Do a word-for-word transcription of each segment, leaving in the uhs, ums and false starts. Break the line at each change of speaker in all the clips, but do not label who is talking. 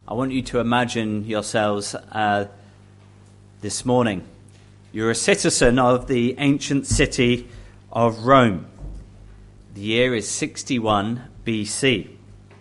I want you to imagine yourselves uh, this morning. You're a citizen of the ancient city of Rome. The year is sixty-one B C.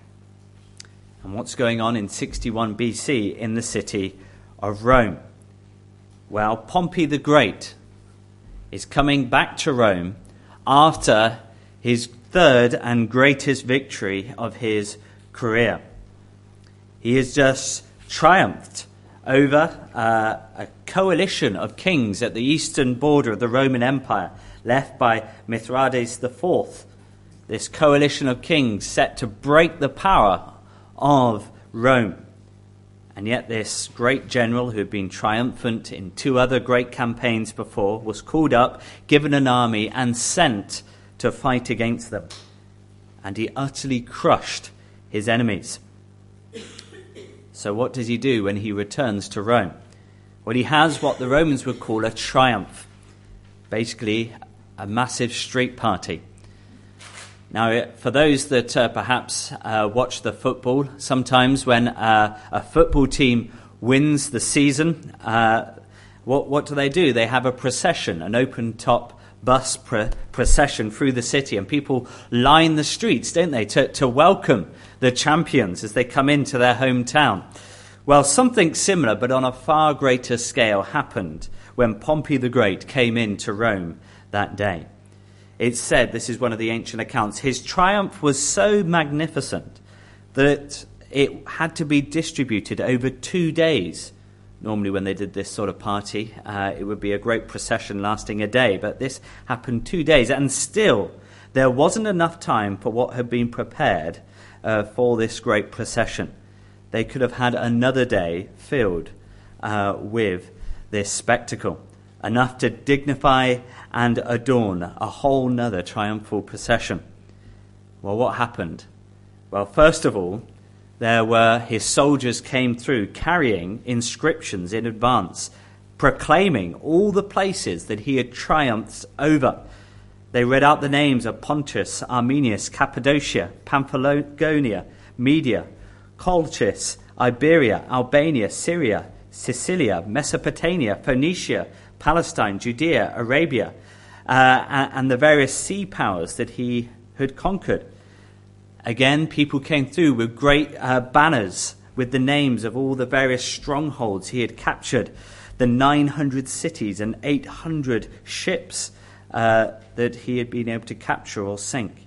And what's going on in sixty-one B C in the city of Rome? Well, Pompey the Great is coming back to Rome after his third and greatest victory of his career. He has just triumphed over uh, a coalition of kings at the eastern border of the Roman Empire, led by Mithridates the Fourth. This coalition of kings set to break the power of Rome. And yet this great general, who had been triumphant in two other great campaigns before, was called up, given an army, and sent to fight against them. And he utterly crushed his enemies. So what does he do when he returns to Rome? Well, he has what the Romans would call a triumph. Basically, a massive street party. Now, for those that uh, perhaps uh, watch the football, sometimes when uh, a football team wins the season, uh, what, what do they do? They have a procession, an open-top bus pro- procession through the city, and people line the streets, don't they, to, to welcome the champions as they come into their hometown. Well, something similar, but on a far greater scale, happened when Pompey the Great came into Rome that day. It's said, this is one of the ancient accounts, his triumph was so magnificent that it had to be distributed over two days. Normally when they did this sort of party, uh, it would be a great procession lasting a day, but this happened two days, and still there wasn't enough time for what had been prepared uh, for this great procession. They could have had another day filled uh, with this spectacle, enough to dignify and adorn a whole nother triumphal procession. Well, what happened? Well, first of all, there were his soldiers came through carrying inscriptions in advance, proclaiming all the places that he had triumphed over. They read out the names of Pontus, Armenius, Cappadocia, Pamphylia, Media, Colchis, Iberia, Albania, Syria, Sicilia, Mesopotamia, Phoenicia, Palestine, Judea, Arabia, uh, and the various sea powers that he had conquered. Again, people came through with great uh, banners with the names of all the various strongholds he had captured, the nine hundred cities and eight hundred ships uh, that he had been able to capture or sink.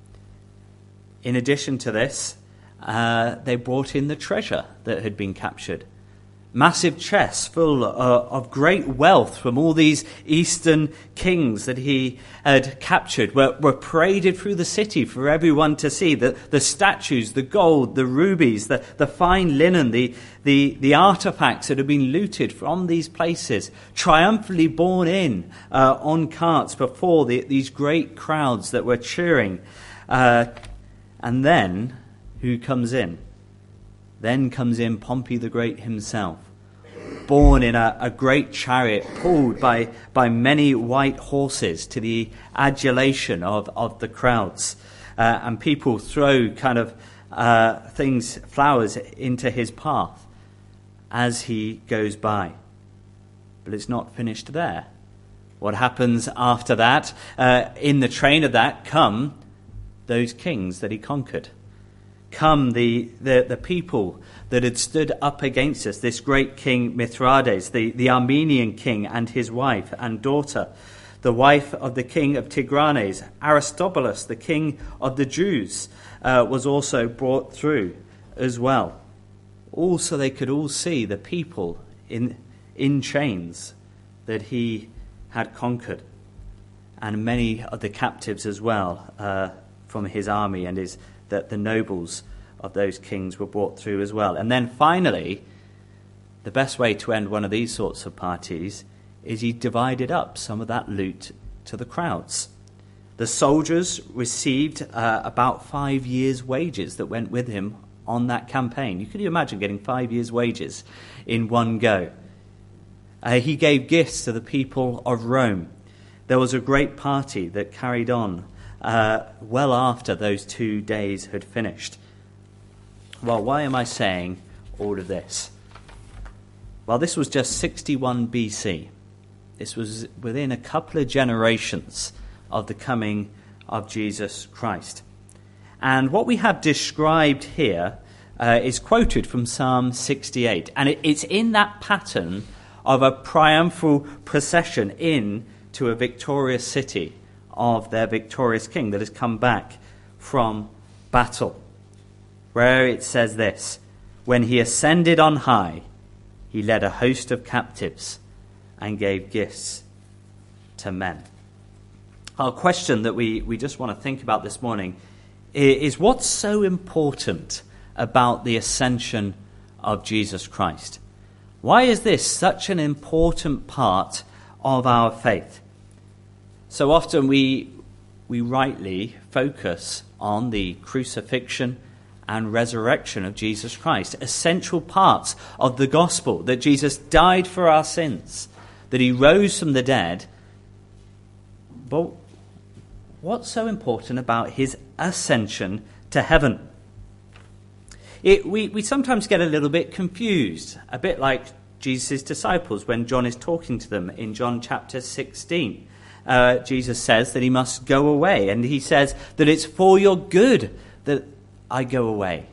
In addition to this, uh, they brought in the treasure that had been captured. Massive chests full uh, of great wealth from all these eastern kings that he had captured were, were paraded through the city for everyone to see. The, the statues, the gold, the rubies, the, the fine linen, the, the, the artifacts that had been looted from these places, triumphantly borne in uh, on carts before the, these great crowds that were cheering. Uh, and then, who comes in? Then comes in Pompey the Great himself, born in a, a great chariot pulled by, by many white horses to the adulation of, of the crowds. Uh, and people throw kind of uh, things, flowers into his path as he goes by. But it's not finished there. What happens after that? Uh, in the train of that come those kings that he conquered. Come the, the, the people that had stood up against us, this great king Mithridates, the, the Armenian king and his wife and daughter, the wife of the king of Tigranes, Aristobulus, the king of the Jews, uh, was also brought through as well. Also they could all see the people in, in chains that he had conquered, and many of the captives as well uh, from his army and his that the nobles of those kings were brought through as well. And then finally, the best way to end one of these sorts of parties is he divided up some of that loot to the crowds. The soldiers received uh, about five years' wages that went with him on that campaign. You can imagine getting five years' wages in one go. Uh, he gave gifts to the people of Rome. There was a great party that carried on Uh, well after those two days had finished. Well, why am I saying all of this? Well, this was just sixty-one B C. This was within a couple of generations of the coming of Jesus Christ. And what we have described here uh, is quoted from Psalm sixty-eight. And it, it's in that pattern of a triumphal procession in to a victorious city of their victorious king that has come back from battle, where it says this: when he ascended on high, he led a host of captives and gave gifts to men. Our question that we, we just want to think about this morning is, what's so important about the ascension of Jesus Christ? Why is this such an important part of our faith? So often we we rightly focus on the crucifixion and resurrection of Jesus Christ, essential parts of the gospel, that Jesus died for our sins, that he rose from the dead. But what's so important about his ascension to heaven? It, we, we sometimes get a little bit confused, a bit like Jesus' disciples when John is talking to them in John chapter sixteen. Uh, Jesus says that he must go away, and he says that it's for your good that I go away.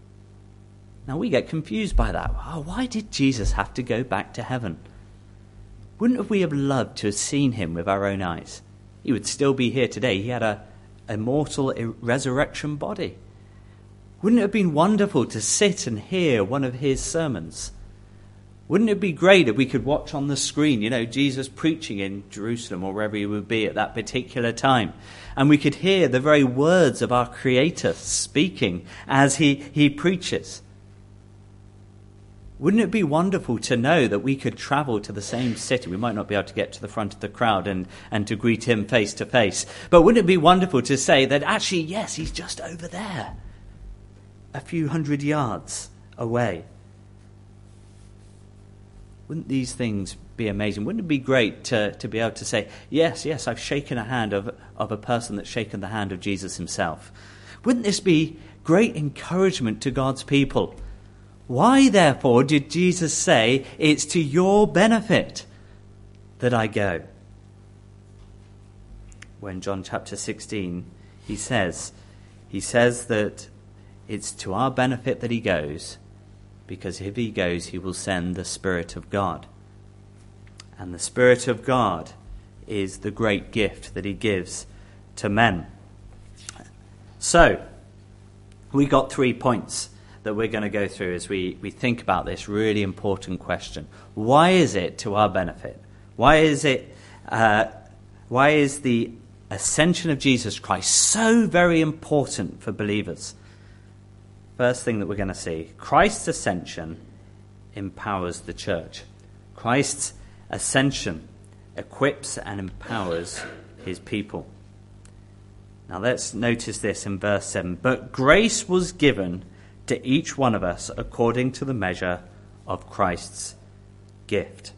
Now we get confused by that. Oh, why did Jesus have to go back to heaven? Wouldn't we have loved to have seen him with our own eyes? He would still be here today. He had a immortal resurrection body. Wouldn't it have been wonderful to sit and hear one of his sermons? Wouldn't it be great if we could watch on the screen, you know, Jesus preaching in Jerusalem or wherever he would be at that particular time, and we could hear the very words of our Creator speaking as he, he preaches? Wouldn't it be wonderful to know that we could travel to the same city? We might not be able to get to the front of the crowd and, and to greet him face to face, but wouldn't it be wonderful to say that actually, yes, he's just over there, a few hundred yards away? Wouldn't these things be amazing? Wouldn't it be great to, to be able to say, yes, yes, I've shaken a hand of, of a person that's shaken the hand of Jesus himself? Wouldn't this be great encouragement to God's people? Why, therefore, did Jesus say, it's to your benefit that I go? When John chapter sixteen, he says, he says that it's to our benefit that he goes, because if he goes, he will send the Spirit of God. And the Spirit of God is the great gift that he gives to men. So, we got three points that we're going to go through as we, we think about this really important question. Why is it to our benefit? Why is it? Uh, why is the ascension of Jesus Christ so very important for believers? First thing that we're going to see, Christ's ascension empowers the church. Christ's ascension equips and empowers his people. Now let's notice this in verse seven. But grace was given to each one of us according to the measure of Christ's gift.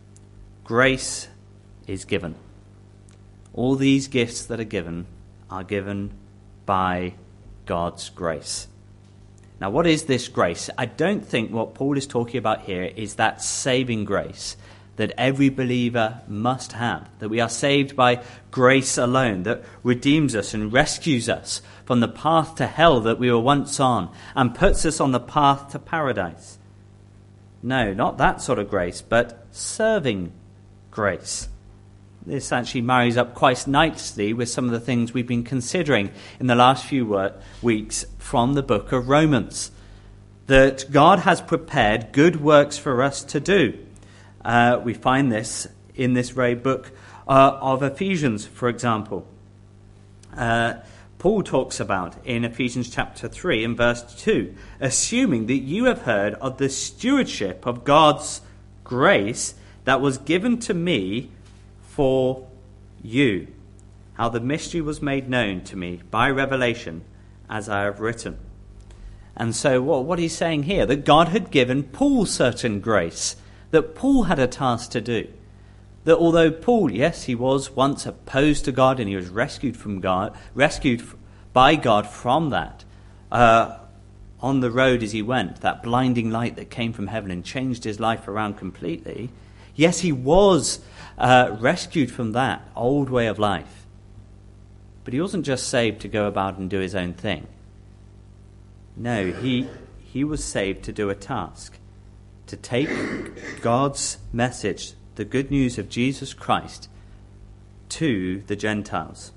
Grace is given. All these gifts that are given are given by God's grace. Now, what is this grace? I don't think what Paul is talking about here is that saving grace that every believer must have, that we are saved by grace alone, that redeems us and rescues us from the path to hell that we were once on and puts us on the path to paradise. No, not that sort of grace, but serving grace. This actually marries up quite nicely with some of the things we've been considering in the last few weeks from the book of Romans. That God has prepared good works for us to do. Uh, we find this in this very book uh, of Ephesians, for example. Uh, Paul talks about in Ephesians chapter three and verse two, assuming that you have heard of the stewardship of God's grace that was given to me for you, how the mystery was made known to me by revelation, as I have written. And so what, what he's saying here, that God had given Paul certain grace, that Paul had a task to do. That although Paul, yes, he was once opposed to God and he was rescued from God, rescued by God from that, uh, on the road as he went, that blinding light that came from heaven and changed his life around completely. Yes, he was uh, rescued from that old way of life. But he wasn't just saved to go about and do his own thing. No, he he was saved to do a task, to take God's message, the good news of Jesus Christ, to the Gentiles.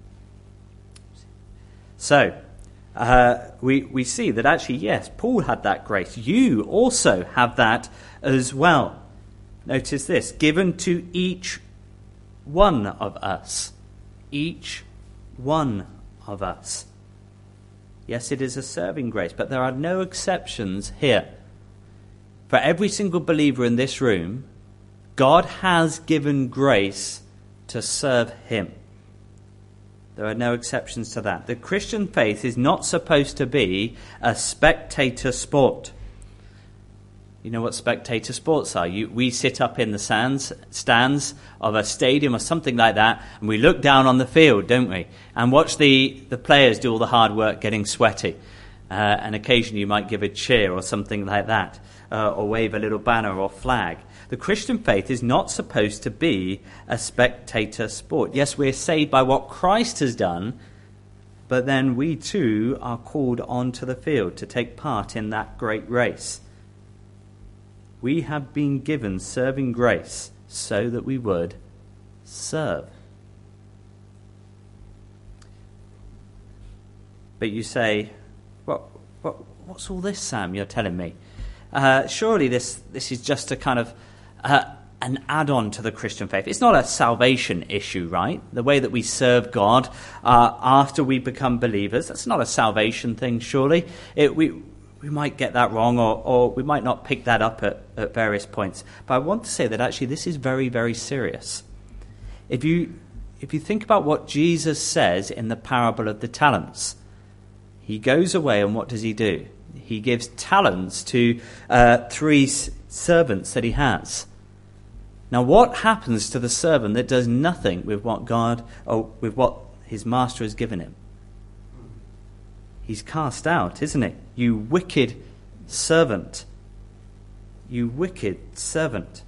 So, uh, we, we see that actually, yes, Paul had that grace. You also have that as well. Notice this, given to each one of us. Each one of us. Yes, it is a serving grace, but there are no exceptions here. For every single believer in this room, God has given grace to serve him. There are no exceptions to that. The Christian faith is not supposed to be a spectator sport. You know what spectator sports are? You, we sit up in the stands, stands of a stadium or something like that, and we look down on the field, don't we? And watch the, the players do all the hard work getting sweaty. Uh, and occasionally you might give a cheer or something like that, uh, or wave a little banner or flag. The Christian faith is not supposed to be a spectator sport. Yes, we're saved by what Christ has done, but then we too are called onto the field to take part in that great race. We have been given serving grace so that we would serve. But you say, what, what, what's all this, Sam, you're telling me? Uh, surely this, this is just a kind of uh, an add-on to the Christian faith. It's not a salvation issue, right? The way that we serve God uh, after we become believers, that's not a salvation thing, surely. It, we... We might get that wrong, or, or we might not pick that up at, at various points. But I want to say that actually this is very, very serious. If you if you think about what Jesus says in the parable of the talents, he goes away and what does he do? He gives talents to uh, three s- servants that he has. Now what happens to the servant that does nothing with what God, or with what his master has given him? He's cast out, isn't he? You wicked servant. You wicked servant.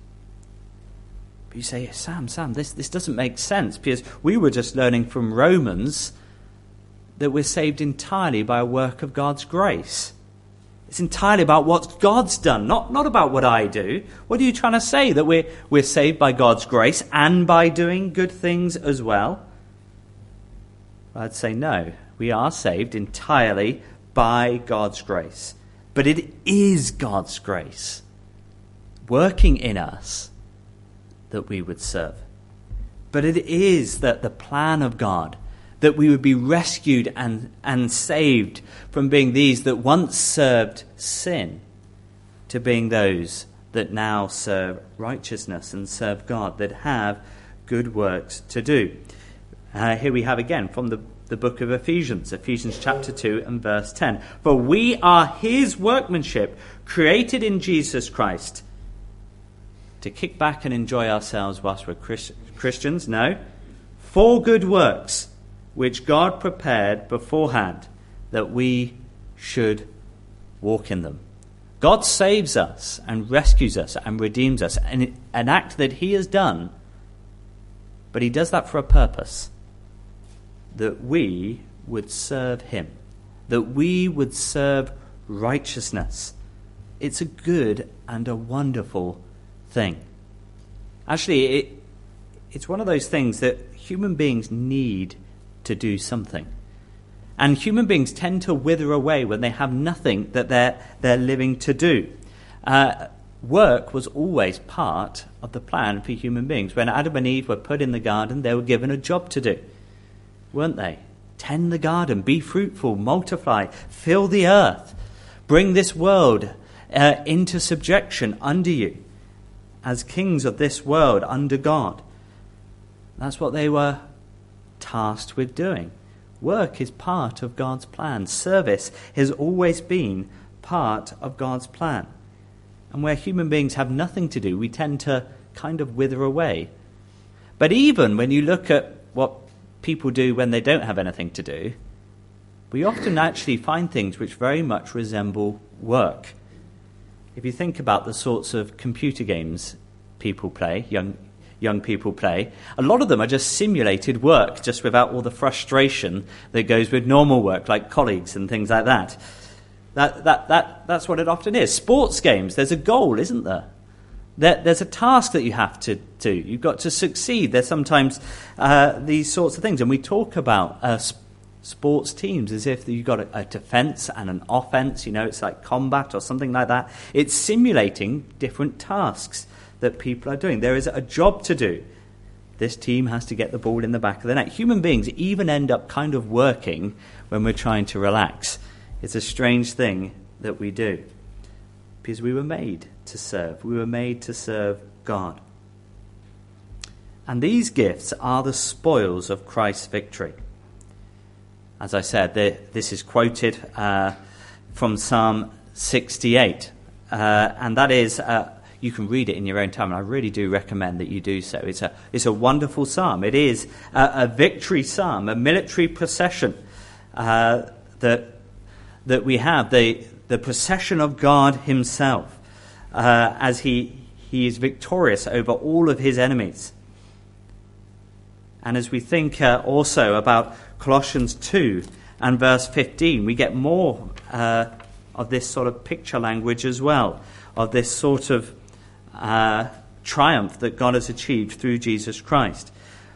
But you say, Sam, Sam, this, this doesn't make sense, because we were just learning from Romans that we're saved entirely by a work of God's grace. It's entirely about what God's done, not, not about what I do. What are you trying to say? That we're, we're saved by God's grace and by doing good things as well? I'd say no. We are saved entirely by God's grace. But it is God's grace working in us that we would serve. But it is that the plan of God, that we would be rescued and, and saved from being these that once served sin to being those that now serve righteousness and serve God, that have good works to do. Uh, here we have again from the The book of Ephesians, Ephesians chapter two and verse ten. For we are his workmanship, created in Jesus Christ. To kick back and enjoy ourselves whilst we're Christ- Christians? No. For good works, which God prepared beforehand, that we should walk in them. God saves us and rescues us and redeems us, an, an act that he has done, but he does that for a purpose. That we would serve him, that we would serve righteousness. It's a good and a wonderful thing. Actually, it, it's one of those things that human beings need to do something. And human beings tend to wither away when they have nothing that they're, they're living to do. Uh, work was always part of the plan for human beings. When Adam and Eve were put in the garden, they were given a job to do. Weren't they? Tend the garden, be fruitful, multiply, fill the earth, bring this world uh, into subjection under you as kings of this world under God. That's what they were tasked with doing. Work is part of God's plan. Service has always been part of God's plan. And where human beings have nothing to do, we tend to kind of wither away. But even when you look at what people do when they don't have anything to do, we often actually find things which very much resemble work. If you think about the sorts of computer games people play, young young people play, a lot of them are just simulated work, just without all the frustration that goes with normal work, like colleagues and things like that. That that that that's what it often is. Sports games, there's a goal, isn't there? There there's a task that you have to do. You've got to succeed. There's sometimes uh, these sorts of things, and we talk about uh, sp- sports teams as if you've got a, a defense and an offense. You know, it's like combat or something like that. It's simulating different tasks that people are doing. There is a job to do. This team has to get the ball in the back of the net. Human beings even end up kind of working when we're trying to relax. It's a strange thing that we do, because we were made to serve. We were made to serve God. And these gifts are the spoils of Christ's victory. As I said, this is quoted uh, from Psalm sixty-eight. Uh, and that is, uh, you can read it in your own time, and I really do recommend that you do so. It's a, it's a wonderful psalm. It is a, a victory psalm, a military procession uh, that that we have, the, the procession of God himself, uh, as he, he is victorious over all of his enemies. And as we think uh, also about Colossians two and verse fifteen, we get more uh, of this sort of picture language as well, of this sort of uh, triumph that God has achieved through Jesus Christ.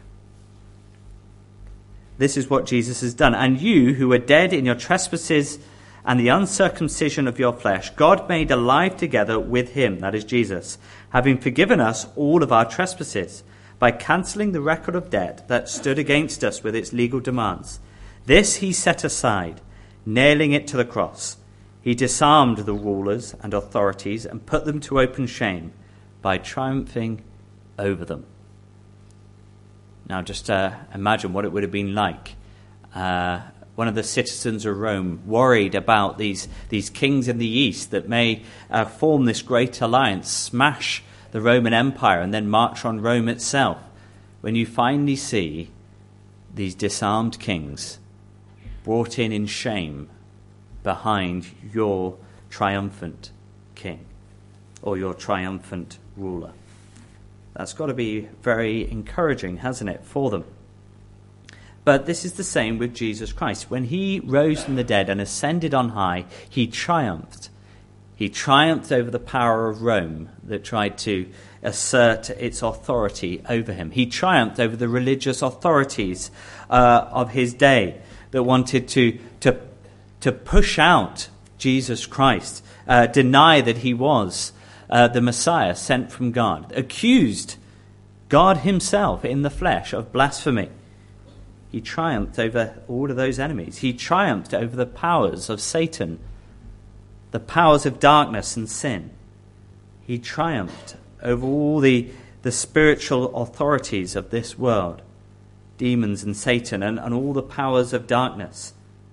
This is what Jesus has done. And you who were dead in your trespasses and the uncircumcision of your flesh, God made alive together with him, that is Jesus, having forgiven us all of our trespasses, by cancelling the record of debt that stood against us with its legal demands. This he set aside, nailing it to the cross. He disarmed the rulers and authorities and put them to open shame by triumphing over them. Now just uh, imagine what it would have been like. Uh, one of the citizens of Rome worried about these, these kings in the east that may uh, form this great alliance, smash the Roman Empire and then march on Rome itself. When you finally see these disarmed kings brought in in shame behind your triumphant king or your triumphant ruler. That's got to be very encouraging, hasn't it, for them? But this is the same with Jesus Christ. When he rose from the dead and ascended on high, he triumphed. He triumphed over the power of Rome that tried to assert its authority over him. He triumphed over the religious authorities uh, of his day that wanted to, to, to push out Jesus Christ, uh, deny that he was uh, the Messiah sent from God, accused God himself in the flesh of blasphemy. He triumphed over all of those enemies. He triumphed over the powers of Satan, the powers of darkness and sin. He triumphed over all the, the spiritual authorities of this world, demons and Satan and, and all the powers of darkness.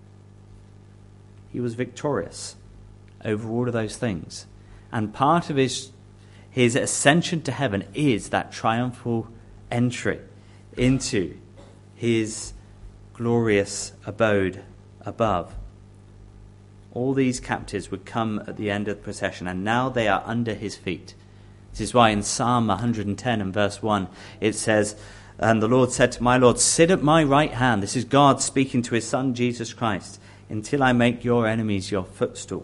He was victorious over all of those things. And part of his, his ascension to heaven is that triumphal entry into his glorious abode above. All these captives would come at the end of the procession, and now they are under his feet. This is why in Psalm one hundred ten and verse one it says, "And the Lord said to my Lord, sit at my right hand." This is God speaking to his Son Jesus Christ. "Until I make your enemies your footstool."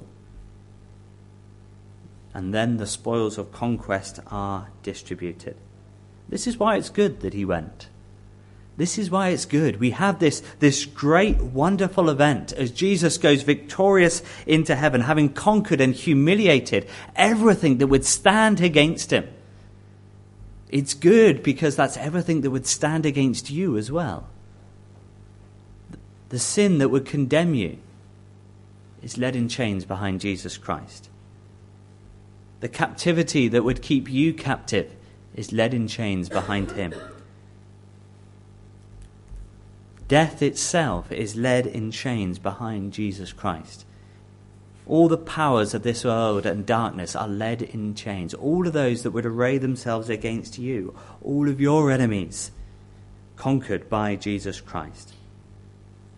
And then the spoils of conquest are distributed. This is why it's good that he went. This is why it's good. We have this, this great, wonderful event as Jesus goes victorious into heaven, having conquered and humiliated everything that would stand against him. It's good because that's everything that would stand against you as well. The sin that would condemn you is led in chains behind Jesus Christ. The captivity that would keep you captive is led in chains behind him. Death itself is led in chains behind Jesus Christ. All the powers of this world and darkness are led in chains. All of those that would array themselves against you, all of your enemies, conquered by Jesus Christ.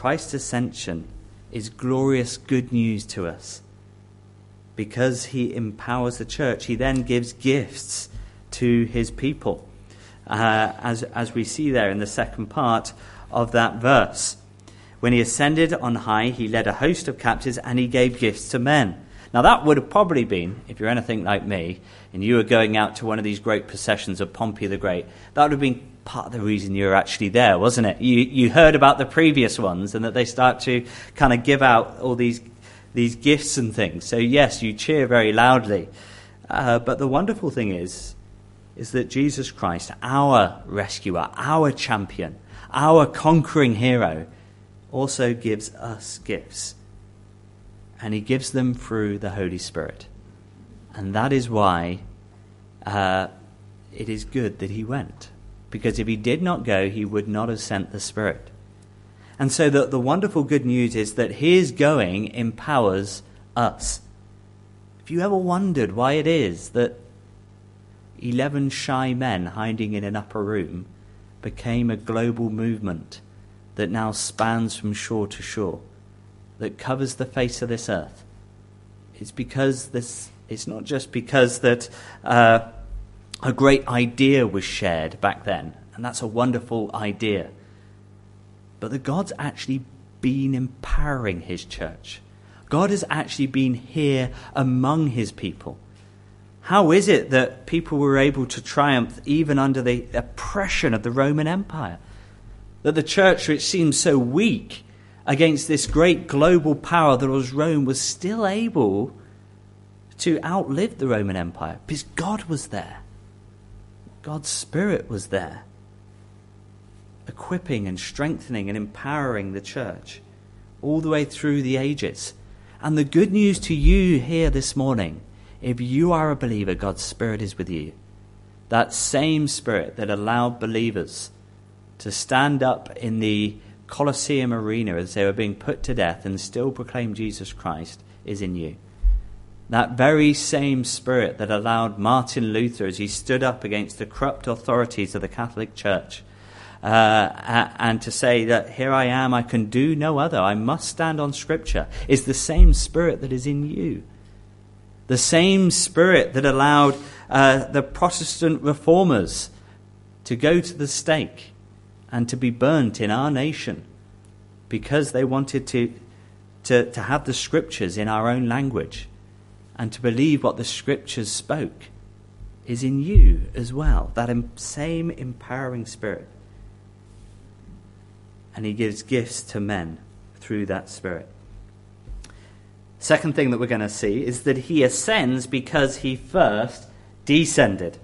Christ's ascension is glorious good news to us. Because he empowers the church, he then gives gifts to his people, uh, as, as we see there in the second part of that verse. When he ascended on high, he led a host of captives and he gave gifts to men. Now that would have probably been, if you're anything like me, and you were going out to one of these great processions of Pompey the Great, that would have been part of the reason you were actually there, wasn't it? You you heard about the previous ones and that they start to kind of give out all these these gifts and things. So yes, you cheer very loudly. Uh, but the wonderful thing is, is that Jesus Christ, our rescuer, our champion, our conquering hero, also gives us gifts. And he gives them through the Holy Spirit. And that is why uh, it is good that he went. Because if he did not go, he would not have sent the Spirit. And so the, the wonderful good news is that his going empowers us. If you ever wondered why it is that eleven shy men hiding in an upper room became a global movement that now spans from shore to shore, that covers the face of this earth, it's because this. It's not just because that uh, a great idea was shared back then, and that's a wonderful idea, but that God's actually been empowering his church. God has actually been here among his people. How is it that people were able to triumph even under the oppression of the Roman Empire? That the church, which seemed so weak against this great global power that was Rome, was still able to outlive the Roman Empire? Because God was there. God's Spirit was there, equipping and strengthening and empowering the church all the way through the ages. And the good news to you here this morning, if you are a believer, God's Spirit is with you. That same Spirit that allowed believers to stand up in the Colosseum arena as they were being put to death and still proclaim Jesus Christ is in you. That very same Spirit that allowed Martin Luther, as he stood up against the corrupt authorities of the Catholic Church, uh, and to say that here I am, I can do no other, I must stand on Scripture, is the same Spirit that is in you. The same Spirit that allowed uh, the Protestant reformers to go to the stake and to be burnt in our nation because they wanted to, to, to have the Scriptures in our own language and to believe what the Scriptures spoke, is in you as well, that same empowering Spirit. And he gives gifts to men through that Spirit. Second thing that we're going to see is that he ascends because he first descended.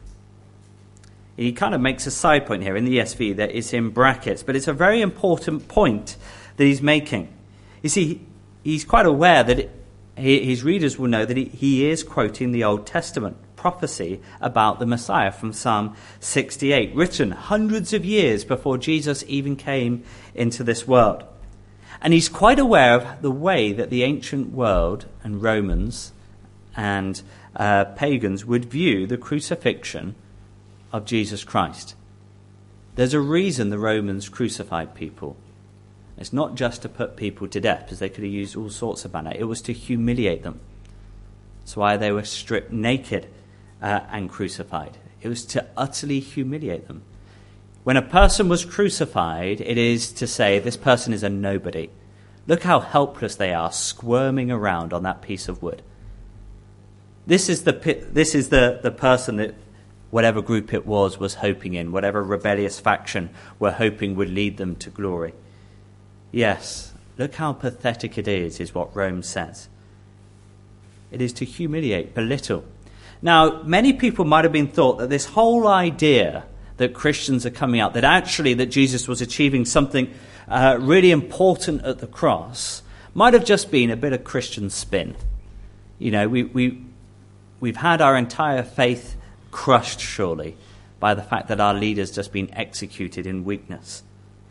He kind of makes a side point here in the E S V that is in brackets, but it's a very important point that he's making. You see, he's quite aware that it, his readers will know that he, he is quoting the Old Testament prophecy about the Messiah from Psalm sixty-eight, written hundreds of years before Jesus even came into this world. And he's quite aware of the way that the ancient world and Romans and uh, pagans would view the crucifixion of Jesus Christ. There's a reason the Romans crucified people. It's not just to put people to death, because they could have used all sorts of manner. It was to humiliate them. That's why they were stripped naked uh, and crucified. It was to utterly humiliate them. When a person was crucified, it is to say this person is a nobody. Look how helpless they are, squirming around on that piece of wood. This is the this is the, the person that whatever group it was was hoping in, whatever rebellious faction were hoping would lead them to glory. Yes, look how pathetic it is, is what Rome says. It is to humiliate, belittle. Now, many people might have been thought that this whole idea that Christians are coming out, that actually that Jesus was achieving something uh, really important at the cross, might have just been a bit of Christian spin. You know, we, we, we've had our entire faith crushed, surely, by the fact that our leader's just been executed in weakness.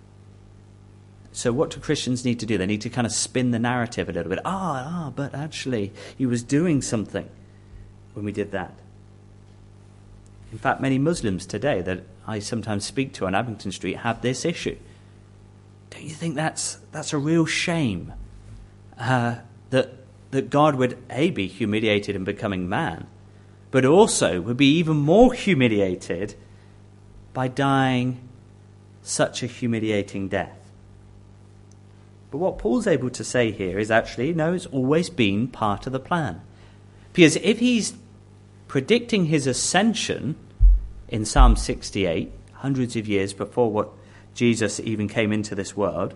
So what do Christians need to do? They need to kind of spin the narrative a little bit. Ah, ah, but actually, he was doing something when we did that. In fact, many Muslims today that I sometimes speak to on Abington Street have this issue. Don't you think that's that's a real shame? Uh, that that God would, A, be humiliated in becoming man, but also would be even more humiliated by dying such a humiliating death. But what Paul's able to say here is actually, no, it's always been part of the plan. Because if he's predicting his ascension in Psalm sixty-eight, hundreds of years before what Jesus even came into this world,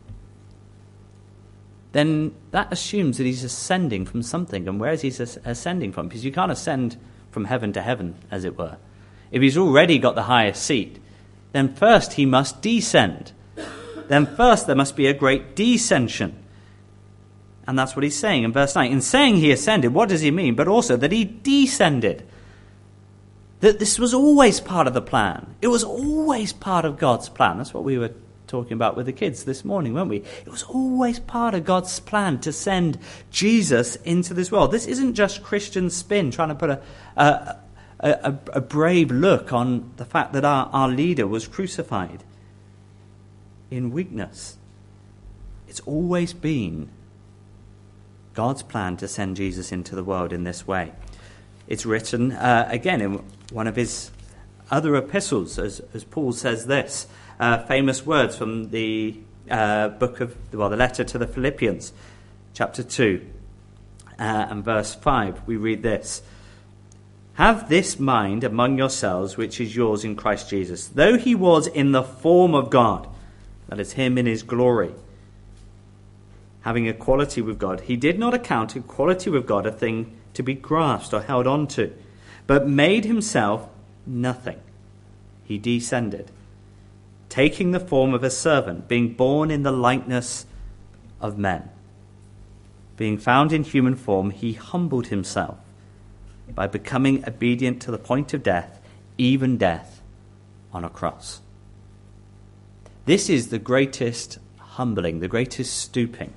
then that assumes that he's ascending from something. And where is he ascending from? Because you can't ascend from heaven to heaven, as it were. If he's already got the highest seat, then first he must descend. Then first there must be a great descension. And that's what he's saying in verse nine. In saying he ascended, what does he mean? But also that he descended. That this was always part of the plan. It was always part of God's plan. That's what we were talking about with the kids this morning, weren't we? It was always part of God's plan to send Jesus into this world. This isn't just Christian spin, trying to put a, a, a, a brave look on the fact that our, our leader was crucified in weakness. It's always been God's plan to send Jesus into the world in this way. It's written, uh, again, in one of his other epistles, as, as Paul says this, uh, famous words from the uh, book of, well, the letter to the Philippians, chapter two, uh, and verse five. We read this: "Have this mind among yourselves, which is yours in Christ Jesus, though he was in the form of God," that is, him in his glory, "having equality with God, he did not account equality with God a thing to be grasped or held on to, but made himself nothing. He descended, taking the form of a servant, being born in the likeness of men. Being found in human form, he humbled himself by becoming obedient to the point of death, even death on a cross." This is the greatest humbling, the greatest stooping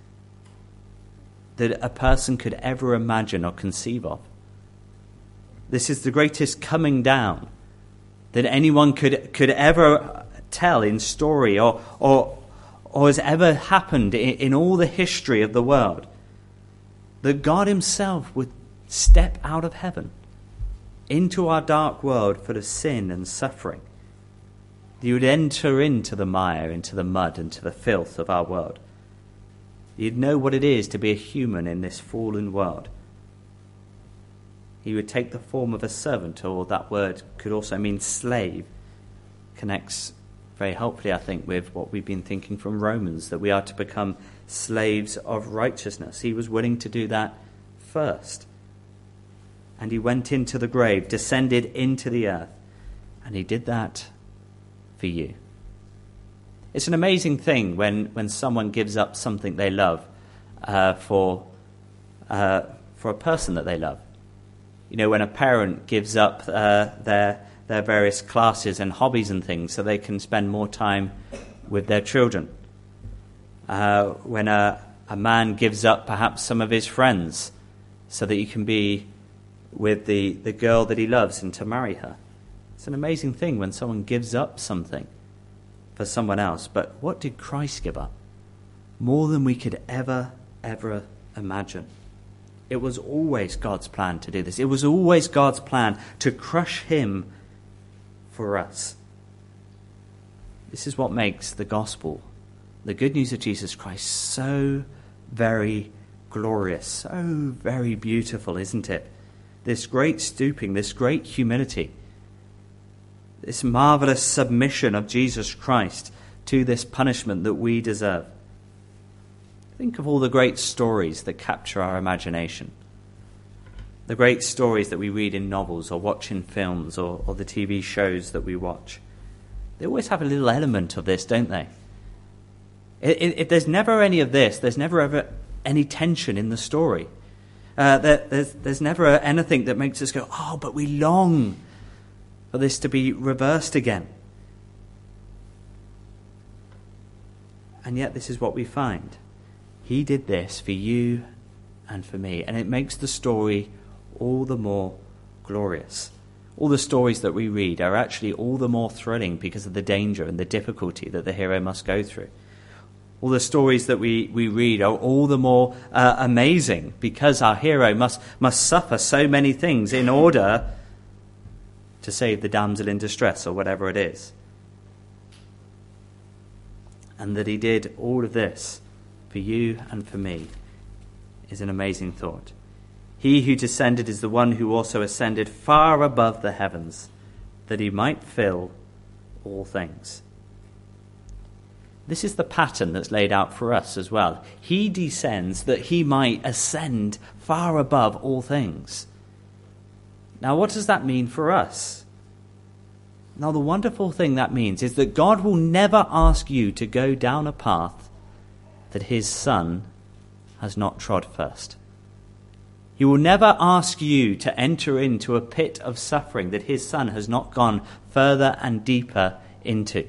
that a person could ever imagine or conceive of. This is the greatest coming down that anyone could could ever tell in story or or or has ever happened in, in all the history of the world. That God himself would step out of heaven into our dark world full of sin and suffering. He would enter into the mire, into the mud, into the filth of our world. He'd know what it is to be a human in this fallen world. He would take the form of a servant, or that word could also mean slave. Connects very helpfully, I think, with what we've been thinking from Romans, that we are to become slaves of righteousness. He was willing to do that first. And he went into the grave, descended into the earth, and he did that for you. It's an amazing thing when, when someone gives up something they love uh, for uh, for a person that they love. You know, when a parent gives up uh, their their various classes and hobbies and things so they can spend more time with their children. Uh, when a, a man gives up perhaps some of his friends so that he can be with the, the girl that he loves and to marry her. It's an amazing thing when someone gives up something for someone else. But what did Christ give up? More than we could ever, ever imagine. It was always God's plan to do this. It was always God's plan to crush him for us. This is what makes the gospel, the good news of Jesus Christ, so very glorious, so very beautiful, isn't it? This great stooping, this great humility, this marvelous submission of Jesus Christ to this punishment that we deserve. Think of all the great stories that capture our imagination. The great stories that we read in novels or watch in films or, or the T V shows that we watch. They always have a little element of this, don't they? If, if there's never any of this, there's never ever any tension in the story. Uh, there, there's, there's never anything that makes us go, oh, but we long for this to be reversed again. And yet this is what we find. He did this for you and for me, and it makes the story all the more glorious. all the stories that we read are actually all the more thrilling because of the danger and the difficulty that the hero must go through. All the stories that we, we read are all the more uh, amazing because our hero must, must suffer so many things in order to save the damsel in distress or whatever it is. And that he did all of this for you and for me is an amazing thought. He who descended is the one who also ascended far above the heavens, that he might fill all things. This is the pattern that's laid out for us as well. He descends that he might ascend far above all things. Now, what does that mean for us? Now, the wonderful thing that means is that God will never ask you to go down a path that his Son has not trod first. He will never ask you to enter into a pit of suffering that his Son has not gone further and deeper into.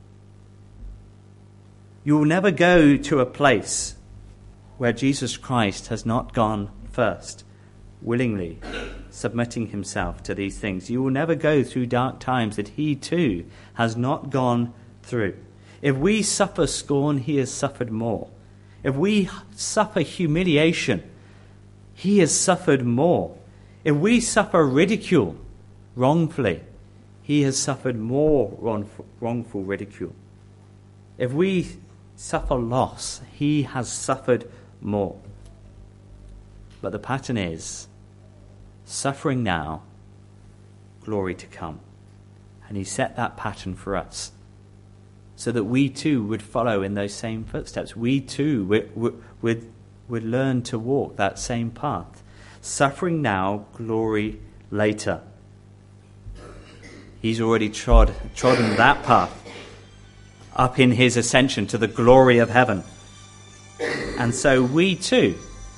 You will never go to a place where Jesus Christ has not gone first, willingly submitting himself to these things. You will never go through dark times that he too has not gone through. If we suffer scorn, he has suffered more. If we suffer humiliation, he has suffered more. If we suffer ridicule wrongfully, he has suffered more wrongful, wrongful ridicule. If we suffer loss, he has suffered more. But the pattern is suffering now, glory to come. And he set that pattern for us so that we too would follow in those same footsteps. We too would, would, would, would learn to walk that same path. Suffering now, glory later. He's already trod, trodden that path up in his ascension to the glory of heaven. And so we too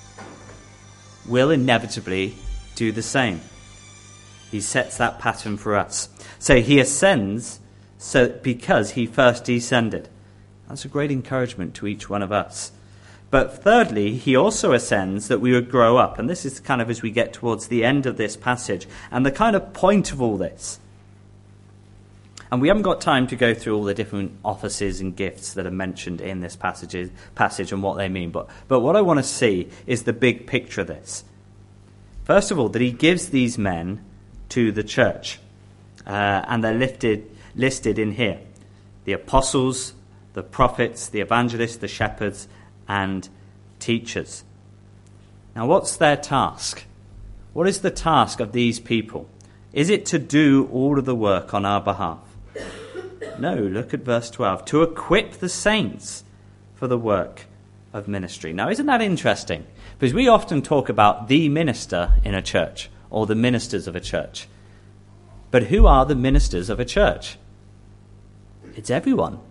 will inevitably do the same. He sets that pattern for us. So he ascends so because he first descended. That's a great encouragement to each one of us. But thirdly, he also ascends that we would grow up. And this is kind of as we get towards the end of this passage and the kind of point of all this. And we haven't got time to go through all the different offices and gifts that are mentioned in this passage, passage and what they mean. But, but what I want to see is the big picture of this. First of all, that he gives these men to the church. Uh, and they're lifted, listed in here. The apostles, the prophets, the evangelists, the shepherds, and teachers. Now, what's their task? What is the task of these people? Is it to do all of the work on our behalf? No, look at verse twelve. To equip the saints for the work of ministry. Now, isn't that interesting? Because we often talk about the minister in a church or the ministers of a church. But who are the ministers of a church? It's everyone.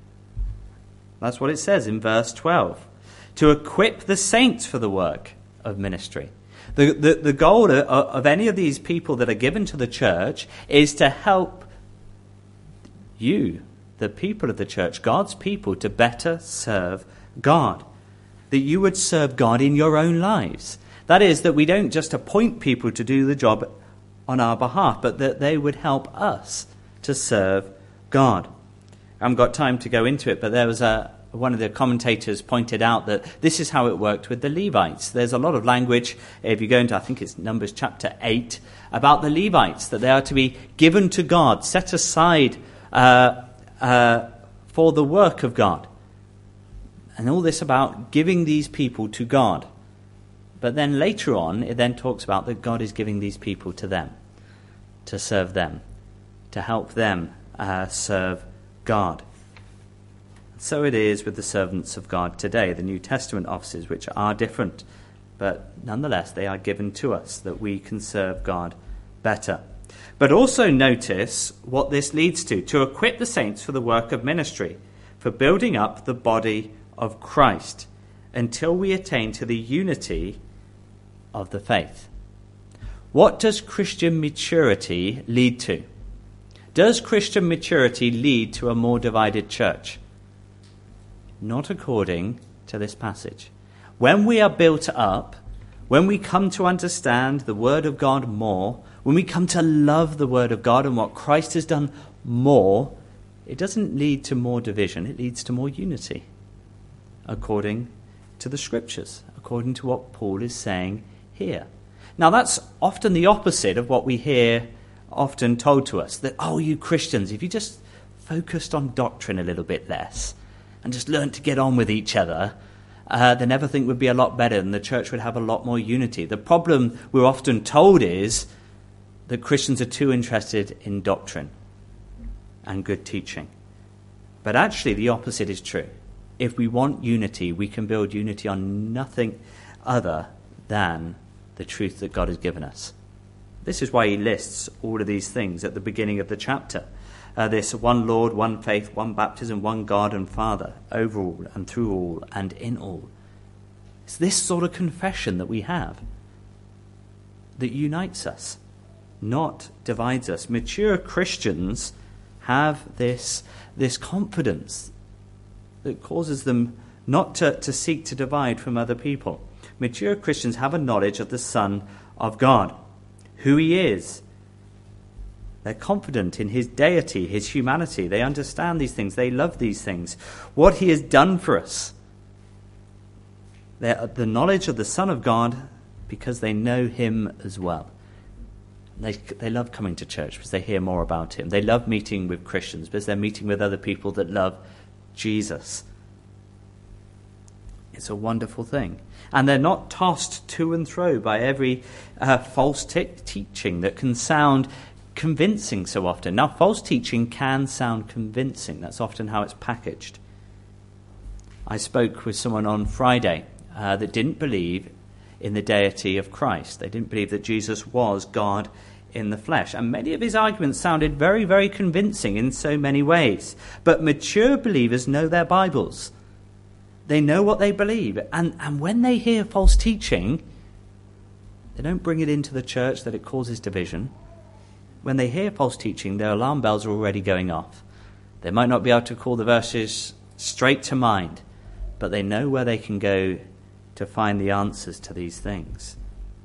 That's what it says in verse twelve. To equip the saints for the work of ministry. The, the, the goal of, of any of these people that are given to the church is to help you, the people of the church, God's people, to better serve God. That you would serve God in your own lives. That is, that we don't just appoint people to do the job on our behalf, but that they would help us to serve God. I haven't got time to go into it, but there was a one of the commentators pointed out that this is how it worked with the Levites. There's a lot of language, if you go into, I think it's Numbers chapter eight, about the Levites, that they are to be given to God, set aside uh, uh, for the work of God. And all this about giving these people to God. But then later on, it then talks about that God is giving these people to them, to serve them, to help them uh, serve God. So it is with the servants of God today, the New Testament offices, which are different, but nonetheless they are given to us that we can serve God better. But also notice what this leads to, to equip the saints for the work of ministry, for building up the body of Christ, until we attain to the unity of the faith. What does Christian maturity lead to? Does Christian maturity lead to a more divided church? Not according to this passage. When we are built up, when we come to understand the Word of God more, when we come to love the Word of God and what Christ has done more, it doesn't lead to more division, it leads to more unity, according to the Scriptures, according to what Paul is saying here. Now that's often the opposite of what we hear often told to us, that, oh, you Christians, if you just focused on doctrine a little bit less and just learned to get on with each other, uh, then everything would be a lot better and the church would have a lot more unity. The problem we're often told is that Christians are too interested in doctrine and good teaching. But actually the opposite is true. If we want unity, we can build unity on nothing other than the truth that God has given us. This is why he lists all of these things at the beginning of the chapter. Uh, this one Lord, one faith, one baptism, one God and Father, over all and through all and in all. It's this sort of confession that we have that unites us, not divides us. Mature Christians have this, this confidence that causes them not to, to seek to divide from other people. Mature Christians have a knowledge of the Son of God, who he is. They're confident in his deity, his humanity. They understand these things. They love these things. What he has done for us. They're the knowledge of the Son of God because they know him as well. They, they love coming to church because they hear more about him. They love meeting with Christians because they're meeting with other people that love Jesus. It's a wonderful thing. And they're not tossed to and fro by every uh, false t- teaching that can sound convincing so often. Now, false teaching can sound convincing. That's often how it's packaged. I spoke with someone on Friday uh, that didn't believe in the deity of Christ. They didn't believe that Jesus was God in the flesh. And many of his arguments sounded very, very convincing in so many ways. But mature believers know their Bibles. They know what they believe. And, and when they hear false teaching, they don't bring it into the church that it causes division. When they hear false teaching, their alarm bells are already going off. They might not be able to call the verses straight to mind, but they know where they can go to find the answers to these things.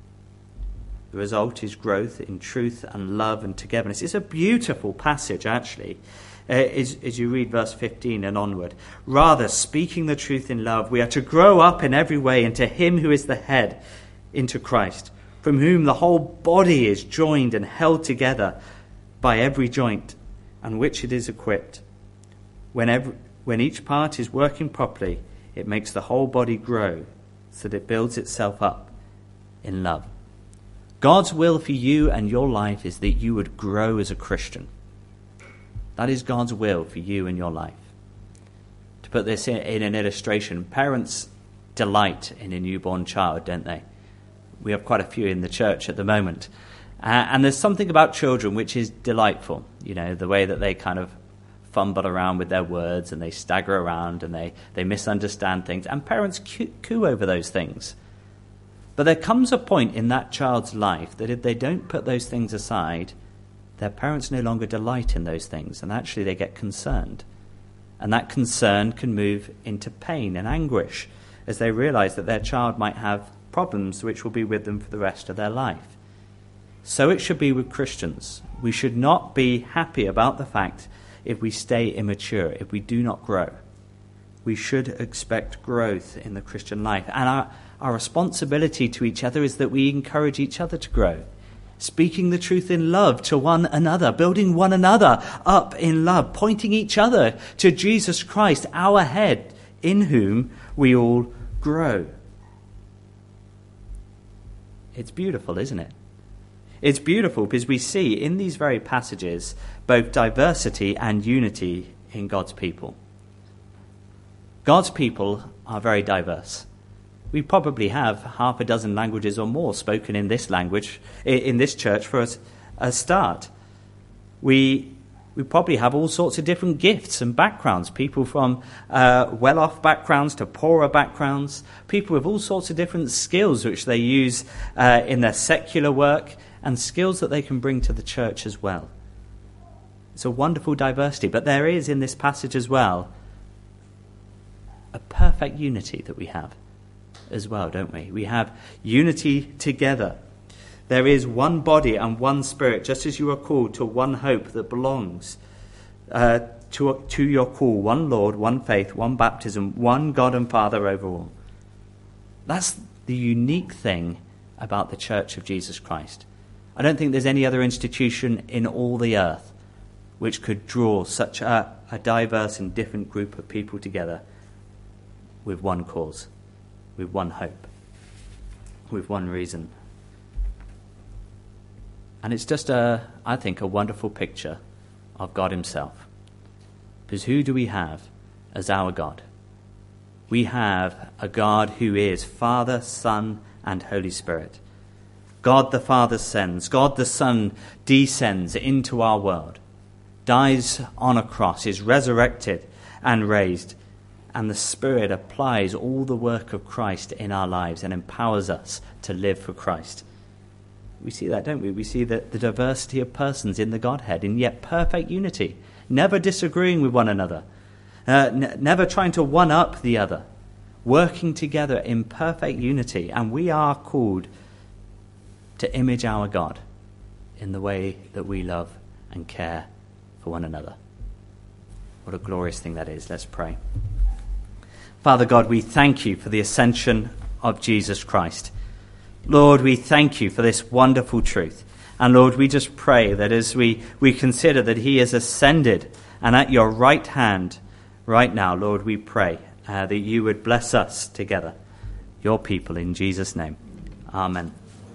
The result is growth in truth and love and togetherness. It's a beautiful passage, actually, uh, as, as you read verse fifteen and onward. Rather, speaking the truth in love, we are to grow up in every way into him who is the head, into Christ, from whom the whole body is joined and held together by every joint and which it is equipped. When, every, when each part is working properly, it makes the whole body grow so that it builds itself up in love. God's will for you and your life is that you would grow as a Christian. That is God's will for you and your life. To put this in, in an illustration, parents delight in a newborn child, don't they? We have quite a few in the church at the moment. Uh, and there's something about children which is delightful. You know, the way that they kind of fumble around with their words and they stagger around and they, they misunderstand things. And parents coo, coo over those things. But there comes a point in that child's life that if they don't put those things aside, their parents no longer delight in those things. And actually they get concerned. And that concern can move into pain and anguish as they realize that their child might have problems which will be with them for the rest of their life. So it should be with Christians. We should not be happy about the fact if we stay immature, if we do not grow. We should expect growth in the Christian life. And our, our responsibility to each other is that we encourage each other to grow. Speaking the truth in love to one another, building one another up in love, pointing each other to Jesus Christ, our head, in whom we all grow. It's beautiful, isn't it? It's beautiful because we see in these very passages both diversity and unity in God's people. God's people are very diverse. We probably have half a dozen languages or more spoken in this language, in this church for a, a start. We we probably have all sorts of different gifts and backgrounds, people from uh, well-off backgrounds to poorer backgrounds, people with all sorts of different skills which they use uh, in their secular work, and skills that they can bring to the church as well. It's a wonderful diversity, but there is in this passage as well a perfect unity that we have. as well, don't we? We have unity together. There is one body and one spirit, just as you are called to one hope that belongs uh, to, to your call. One Lord, one faith, one baptism, one God and Father over all. That's the unique thing about the Church of Jesus Christ. I don't think there's any other institution in all the earth which could draw such a, a diverse and different group of people together with one cause, with one hope, with one reason. And it's just, a, I think, a wonderful picture of God himself. Because who do we have as our God? We have a God who is Father, Son, and Holy Spirit. God the Father sends, God the Son descends into our world, dies on a cross, is resurrected and raised, and the Spirit applies all the work of Christ in our lives and empowers us to live for Christ. We see that, don't we? We see that the diversity of persons in the Godhead, in yet perfect unity, never disagreeing with one another, uh, n- never trying to one-up the other, working together in perfect unity. And we are called to image our God in the way that we love and care for one another. What a glorious thing that is. Let's pray. Father God, we thank you for the ascension of Jesus Christ. Lord, we thank you for this wonderful truth. And Lord, we just pray that as we, we consider that he is ascended and at your right hand right now, Lord, we pray uh, that you would bless us together, your people, in Jesus' name. Amen.